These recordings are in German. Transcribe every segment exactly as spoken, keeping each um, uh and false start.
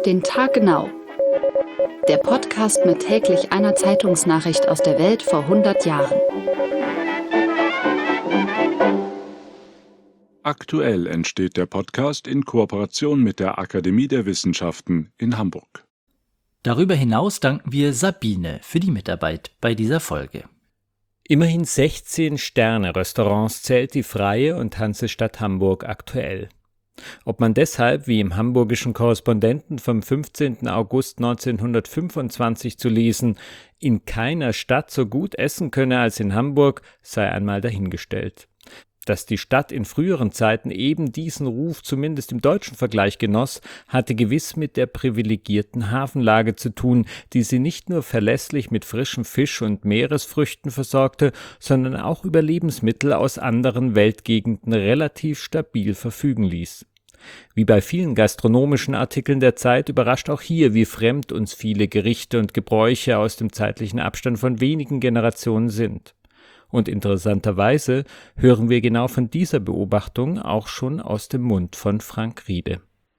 den Tag genau. Der Podcast mit täglich einer Zeitungsnachricht aus der Welt vor hundert Jahren. Aktuell entsteht der Podcast in Kooperation mit der Akademie der Wissenschaften in Hamburg. Darüber hinaus danken wir Sabine für die Mitarbeit bei dieser Folge. Immerhin sechzehn Sterne-Restaurants zählt die Freie und Hansestadt Hamburg aktuell. Ob man deshalb, wie im Hamburgischen Korrespondenten vom fünfzehnten August neunzehnhundertfünfundzwanzig zu lesen, in keiner Stadt so gut essen könne als in Hamburg, sei einmal dahingestellt. Dass die Stadt in früheren Zeiten eben diesen Ruf zumindest im deutschen Vergleich genoss, hatte gewiss mit der privilegierten Hafenlage zu tun, die sie nicht nur verlässlich mit frischem Fisch und Meeresfrüchten versorgte, sondern auch über Lebensmittel aus anderen Weltgegenden relativ stabil verfügen ließ. Wie bei vielen gastronomischen Artikeln der Zeit überrascht auch hier, wie fremd uns viele Gerichte und Gebräuche aus dem zeitlichen Abstand von wenigen Generationen sind. Und interessanterweise hören wir genau von dieser Beobachtung auch schon aus dem Mund von Frank Riebe.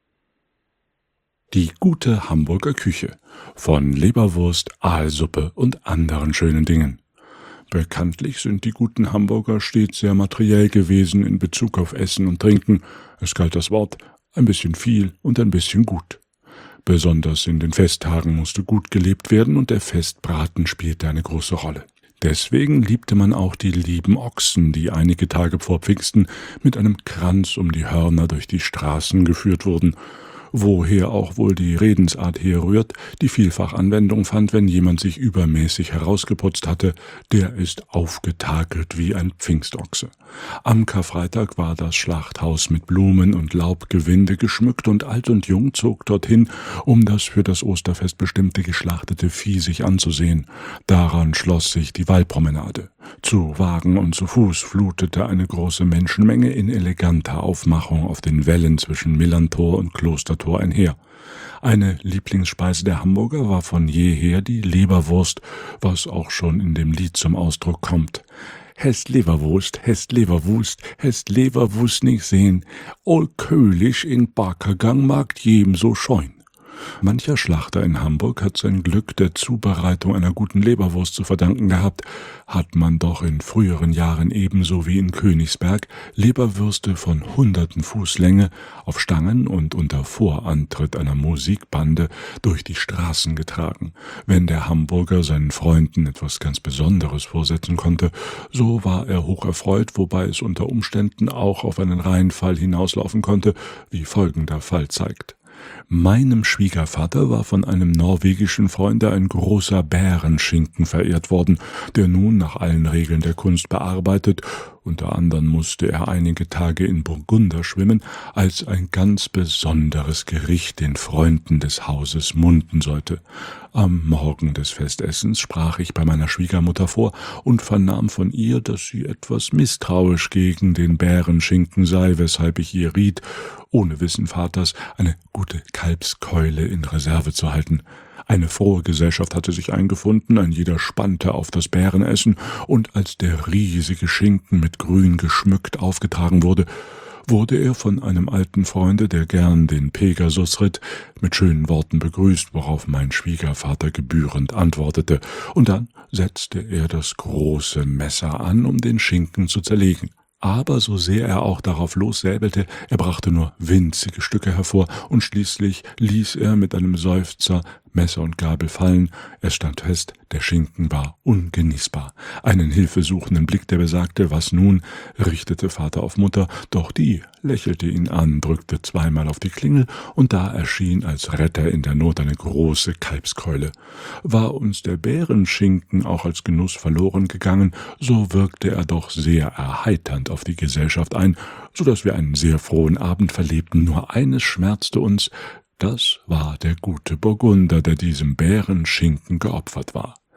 Die gute Hamburger Küche von Leberwurst, Aalsuppe und anderen schönen Dingen. Bekanntlich sind die guten Hamburger stets sehr materiell gewesen in Bezug auf Essen und Trinken. Es galt das Wort ein bisschen viel und ein bisschen gut. Besonders in den Festtagen musste gut gelebt werden und der Festbraten spielte eine große Rolle. Deswegen liebte man auch die lieben Ochsen, die einige Tage vor Pfingsten mit einem Kranz um die Hörner durch die Straßen geführt wurden, woher auch wohl die Redensart herrührt, die vielfach Anwendung fand, wenn jemand sich übermäßig herausgeputzt hatte, der ist aufgetakelt wie ein Pfingstochse. Am Karfreitag war das Schlachthaus mit Blumen und Laubgewinde geschmückt und alt und jung zog dorthin, um das für das Osterfest bestimmte geschlachtete Vieh sich anzusehen. Daran schloss sich die Wallpromenade. Zu Wagen und zu Fuß flutete eine große Menschenmenge in eleganter Aufmachung auf den Wällen zwischen Millerntor und Klostertor einher. Eine Lieblingsspeise der Hamburger war von jeher die Leberwurst, was auch schon in dem Lied zum Ausdruck kommt. Hest Leberwurst, hest Leberwurst, hest Leberwurst nicht sehen, all Köhlich in Barkergang mag jedem so scheun. Mancher Schlachter in Hamburg hat sein Glück der Zubereitung einer guten Leberwurst zu verdanken gehabt, hat man doch in früheren Jahren ebenso wie in Königsberg Leberwürste von hunderten Fuß Länge auf Stangen und unter Vorantritt einer Musikbande durch die Straßen getragen. Wenn der Hamburger seinen Freunden etwas ganz Besonderes vorsetzen konnte, so war er hocherfreut, wobei es unter Umständen auch auf einen Reinfall hinauslaufen konnte, wie folgender Fall zeigt. Meinem Schwiegervater war von einem norwegischen Freunde ein großer Bärenschinken verehrt worden, der nun nach allen Regeln der Kunst bearbeitet, unter anderem musste er einige Tage in Burgunder schwimmen, als ein ganz besonderes Gericht den Freunden des Hauses munden sollte. Am Morgen des Festessens sprach ich bei meiner Schwiegermutter vor und vernahm von ihr, dass sie etwas misstrauisch gegen den Bärenschinken sei, weshalb ich ihr riet, ohne Wissen Vaters eine gute Kalbskeule in Reserve zu halten. Eine frohe Gesellschaft hatte sich eingefunden, ein jeder spannte auf das Bärenessen, und als der riesige Schinken mit Grün geschmückt aufgetragen wurde, wurde er von einem alten Freunde, der gern den Pegasus ritt, mit schönen Worten begrüßt, worauf mein Schwiegervater gebührend antwortete, und dann setzte er das große Messer an, um den Schinken zu zerlegen. Aber so sehr er auch darauf lossäbelte, er brachte nur winzige Stücke hervor, und schließlich ließ er mit einem Seufzer Messer und Gabel fallen. Es stand fest, der Schinken war ungenießbar. Einen hilfesuchenden Blick, der besagte, was nun, richtete Vater auf Mutter, doch die lächelte ihn an, drückte zweimal auf die Klingel, und da erschien als Retter in der Not eine große Kalbskeule. War uns der Bärenschinken auch als Genuss verloren gegangen, so wirkte er doch sehr erheiternd auf die Gesellschaft ein, so dass wir einen sehr frohen Abend verlebten. Nur eines schmerzte uns: Das war der gute Burgunder, der diesem Bärenschinken geopfert war.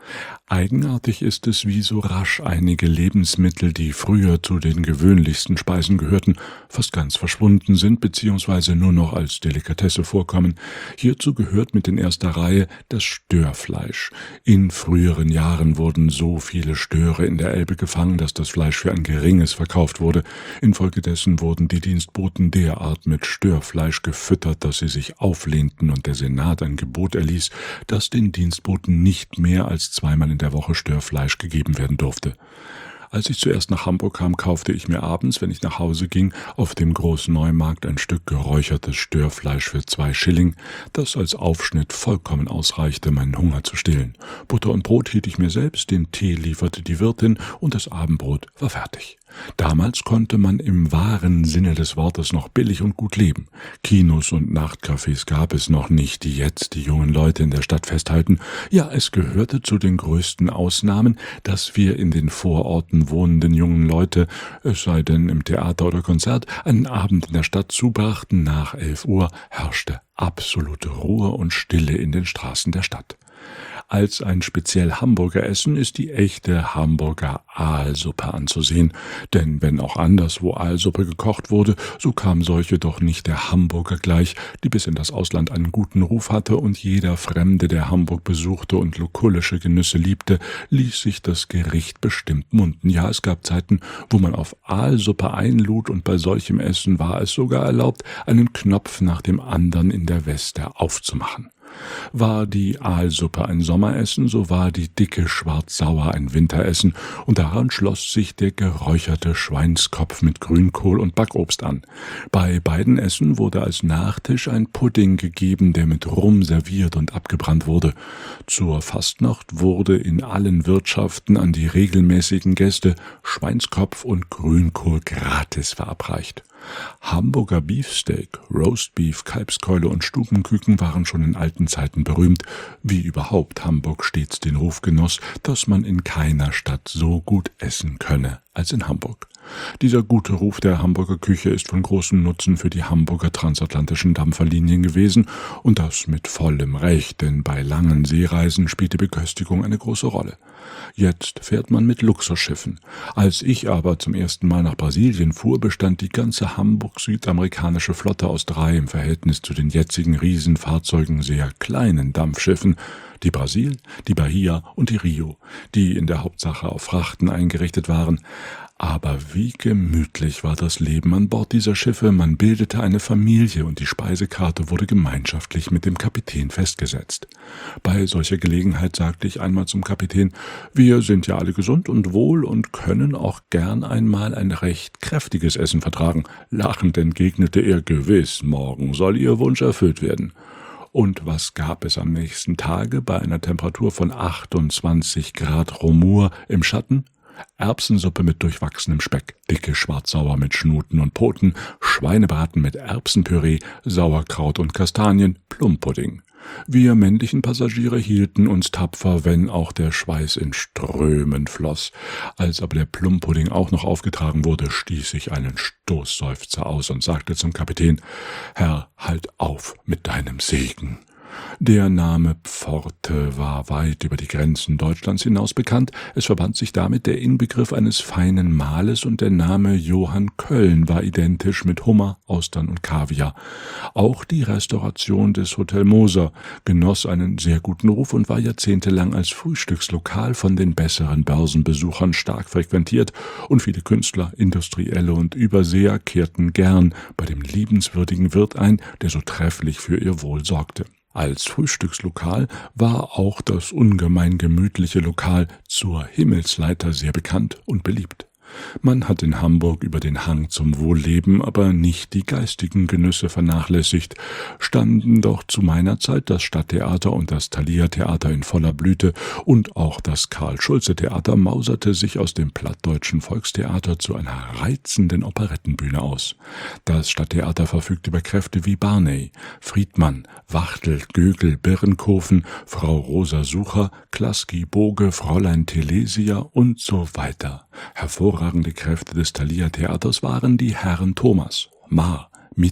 Eigenartig ist es, wie so rasch einige Lebensmittel, die früher zu den gewöhnlichsten Speisen gehörten, fast ganz verschwunden sind bzw. nur noch als Delikatesse vorkommen. Hierzu gehört mit in erster Reihe das Störfleisch. In früheren Jahren wurden so viele Störe in der Elbe gefangen, dass das Fleisch für ein geringes verkauft wurde. Infolgedessen wurden die Dienstboten derart mit Störfleisch gefüttert, dass sie sich auflehnten und der Senat ein Gebot erließ, dass den Dienstboten nicht mehr als zweimal in der Woche Störfleisch gegeben werden durfte. Als ich zuerst nach Hamburg kam, kaufte ich mir abends, wenn ich nach Hause ging, auf dem großen Neumarkt ein Stück geräuchertes Störfleisch für zwei Schilling, das als Aufschnitt vollkommen ausreichte, meinen Hunger zu stillen. Butter und Brot hielt ich mir selbst, den Tee lieferte die Wirtin und das Abendbrot war fertig. Damals konnte man im wahren Sinne des Wortes noch billig und gut leben. Kinos und Nachtcafés gab es noch nicht, die jetzt die jungen Leute in der Stadt festhalten. Ja, es gehörte zu den größten Ausnahmen, dass wir in den Vororten wohnenden jungen Leute, es sei denn im Theater oder Konzert, einen Abend in der Stadt zubrachten. Nach elf Uhr herrschte absolute Ruhe und Stille in den Straßen der Stadt. Als ein speziell Hamburger Essen ist die echte Hamburger Aalsuppe anzusehen, denn wenn auch anderswo Aalsuppe gekocht wurde, so kam solche doch nicht der Hamburger gleich, die bis in das Ausland einen guten Ruf hatte und jeder Fremde, der Hamburg besuchte und lokullische Genüsse liebte, ließ sich das Gericht bestimmt munden. Ja, es gab Zeiten, wo man auf Aalsuppe einlud und bei solchem Essen war es sogar erlaubt, einen Knopf nach dem anderen in der Weste aufzumachen. War die Aalsuppe ein Sommeressen, so war die dicke Schwarzsauer ein Winteressen, und daran schloss sich der geräucherte Schweinskopf mit Grünkohl und Backobst an. Bei beiden Essen wurde als Nachtisch ein Pudding gegeben, der mit Rum serviert und abgebrannt wurde. Zur Fastnacht wurde in allen Wirtschaften an die regelmäßigen Gäste Schweinskopf und Grünkohl gratis verabreicht. Hamburger Beefsteak, Roastbeef, Kalbskeule und Stubenküken waren schon in alten Zeiten berühmt, wie überhaupt Hamburg stets den Ruf genoss, dass man in keiner Stadt so gut essen könne als in Hamburg. Dieser gute Ruf der Hamburger Küche ist von großem Nutzen für die Hamburger transatlantischen Dampferlinien gewesen, und das mit vollem Recht, denn bei langen Seereisen spielt die Beköstigung eine große Rolle. Jetzt fährt man mit Luxusschiffen. Als ich aber zum ersten Mal nach Brasilien fuhr, bestand die ganze Hamburg-südamerikanische Flotte aus drei im Verhältnis zu den jetzigen Riesenfahrzeugen sehr kleinen Dampfschiffen, die Brasil, die Bahia und die Rio, die in der Hauptsache auf Frachten eingerichtet waren. Aber wie gemütlich war das Leben an Bord dieser Schiffe, man bildete eine Familie und die Speisekarte wurde gemeinschaftlich mit dem Kapitän festgesetzt. Bei solcher Gelegenheit sagte ich einmal zum Kapitän: Wir sind ja alle gesund und wohl und können auch gern einmal ein recht kräftiges Essen vertragen. Lachend entgegnete er: Gewiss, morgen soll Ihr Wunsch erfüllt werden. Und was gab es am nächsten Tage bei einer Temperatur von achtundzwanzig Grad Reaumur im Schatten? Erbsensuppe mit durchwachsenem Speck, dicke Schwarzsauer mit Schnuten und Poten, Schweinebraten mit Erbsenpüree, Sauerkraut und Kastanien, Plumpudding. Wir männlichen Passagiere hielten uns tapfer, wenn auch der Schweiß in Strömen floss. Als aber der Plumpudding auch noch aufgetragen wurde, stieß ich einen Stoßseufzer aus und sagte zum Kapitän: Herr, halt auf mit deinem Segen. Der Name Pforte war weit über die Grenzen Deutschlands hinaus bekannt. Es verband sich damit der Inbegriff eines feinen Mahles, und der Name Johann Köln war identisch mit Hummer, Austern und Kaviar. Auch die Restauration des Hotel Moser genoss einen sehr guten Ruf und war jahrzehntelang als Frühstückslokal von den besseren Börsenbesuchern stark frequentiert, und viele Künstler, Industrielle und Überseer kehrten gern bei dem liebenswürdigen Wirt ein, der so trefflich für ihr Wohl sorgte. Als Frühstückslokal war auch das ungemein gemütliche Lokal zur Himmelsleiter sehr bekannt und beliebt. Man hat in Hamburg über den Hang zum Wohlleben aber nicht die geistigen Genüsse vernachlässigt. Standen doch zu meiner Zeit das Stadttheater und das Thalia-Theater in voller Blüte, und auch das Karl-Schulze-Theater mauserte sich aus dem plattdeutschen Volkstheater zu einer reizenden Operettenbühne aus. Das Stadttheater verfügt über Kräfte wie Barney, Friedmann, Wachtel, Gögel, Birnkofen, Frau Rosa Sucher, Klasky, Boge, Fräulein Telesia und so weiter. Hervorragende Kräfte des Thalia-Theaters waren die Herren Thomas, Maar, Mittel,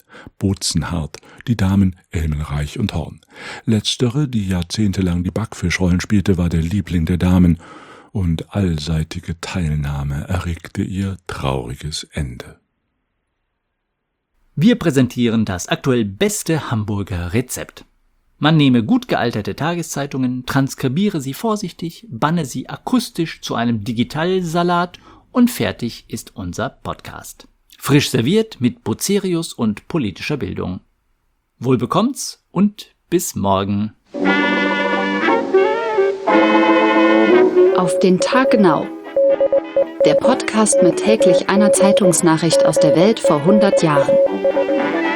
Bozenhardt, die Damen Elmenreich und Horn. Letztere, die jahrzehntelang die Backfischrollen spielte, war der Liebling der Damen, und allseitige Teilnahme erregte ihr trauriges Ende. Wir präsentieren das aktuell beste Hamburger Rezept. Man nehme gut gealterte Tageszeitungen, transkribiere sie vorsichtig, banne sie akustisch zu einem Digitalsalat und fertig ist unser Podcast. Frisch serviert mit Bucerius und politischer Bildung. Wohl bekommt's und bis morgen. Auf den Tag genau. Der Podcast mit täglich einer Zeitungsnachricht aus der Welt vor hundert Jahren.